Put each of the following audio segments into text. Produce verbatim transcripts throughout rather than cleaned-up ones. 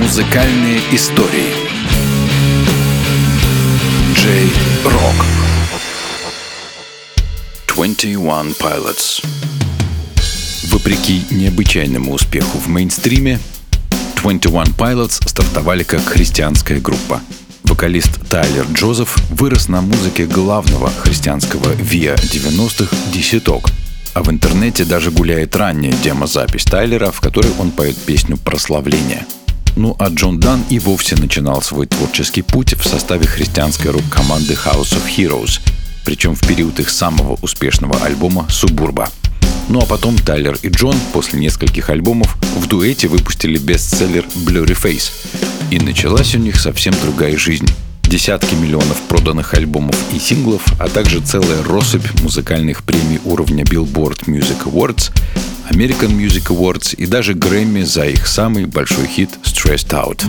Музыкальные истории. Джей Рок. двадцать один Pilots. Вопреки необычайному успеху в мейнстриме, двадцать один Pilots стартовали как христианская группа. Вокалист Тайлер Джозеф вырос на музыке главного христианского ви эй девяностых ди си Talk, а в интернете даже гуляет ранняя демозапись Тайлера, в которой он поет песню «Прославление». Ну а Джон Данн и вовсе начинал свой творческий путь в составе христианской рок-команды House of Heroes, причем в период их самого успешного альбома «Субурба». Ну а потом Тайлер и Джон после нескольких альбомов в дуэте выпустили бестселлер «Blurry Face». И началась у них совсем другая жизнь. Десятки миллионов проданных альбомов и синглов, а также целая россыпь музыкальных премий уровня Billboard Music Awards, American Music Awards и даже Грэмми за их самый большой хит «Stressed Out».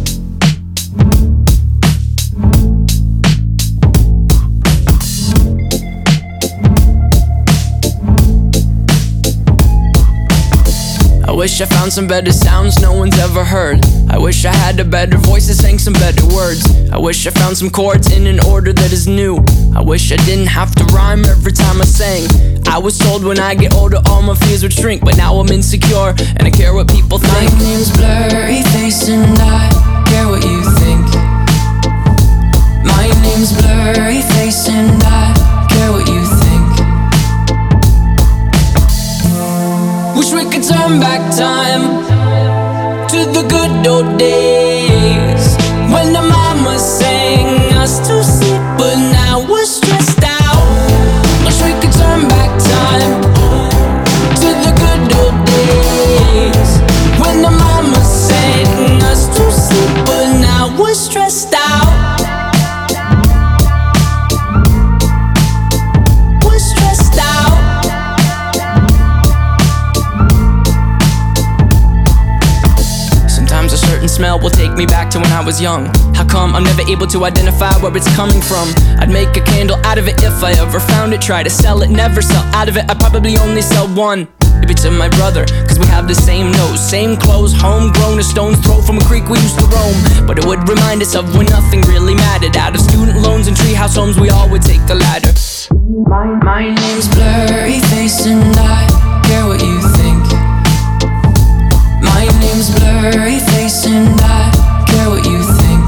I wish I found some better sounds no one's ever heard. I wish I had a better voice that sang some better words. I wish I found some chords in an order that is new. I wish I didn't have to rhyme every time I sang. I was told when I get older all my fears would shrink, but now I'm insecure and I care what people think. My name's Blurry Face and I care what you think. My name's Blurry Face and I care what you think. Wish we could turn back time to the good old days when the mama sang us to sleep, but now we're stressed out. Wish we could turn back time to the good old days when the mama sang us to sleep, but now we're stressed out. Smell will take me back to when I was young. How come I'm never able to identify where it's coming from? I'd make a candle out of it if I ever found it. Try to sell it, never sell out of it. I'd probably only sell one. Maybe to my brother, cause we have the same nose, same clothes, homegrown, a stone's throw from a creek we used to roam. But it would remind us of when nothing really mattered. Out of student loans and treehouse homes, we all would take the ladder. My, my name's Blurry Face and I care what you think. My name's Blurry Face and I care what you think.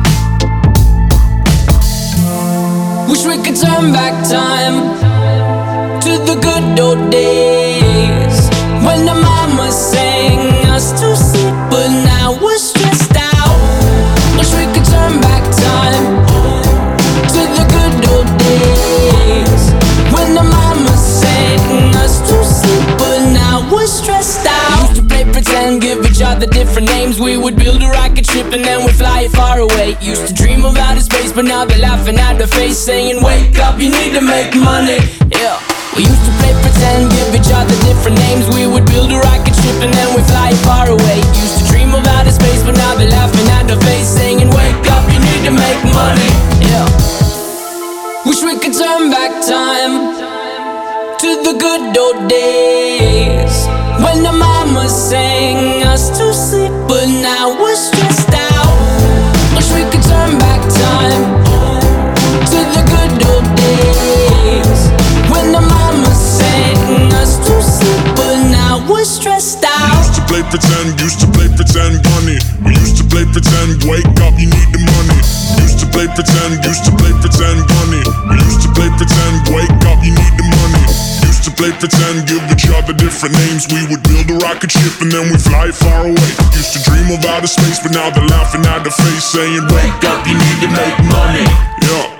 Wish we could turn back time to the good old days when the mama sang us to sleep, but now we're stressed out. Wish we could turn back time to the good old days when the mama sang us to sleep, but now we're stressed out. Used to play pretend, give each other different names. We would build a rocket ship and then we'd fly it far away. Used to dream of outer space, but now they're laughing at the face, saying wake up, you need to make money. Yeah. We used to play pretend, give each other different names. We would build a rocket ship and then we'd fly it far away. Used to dream of outer space, but now they're laughing at the face, saying wake up, you need to make money. Yeah. Wish we could turn back time to the good old days when the mama sang us to sleep, but now we're stressed out. Wish we could turn back time to the good old days when the mama sang us to sleep, but now we're stressed out. Used to play pretend, used to play pretend, bunny. We used to play pretend, wake up, you need the money. Used to play pretend, used to play pretend, bunny. We used to play pretend, wake up, you need the money. Used to play pretend, give each other different names. We would build a rocket ship and then we fly far away. Used to dream of outer space, but now they're laughing at the face, saying wake up, you need to make money. Yeah.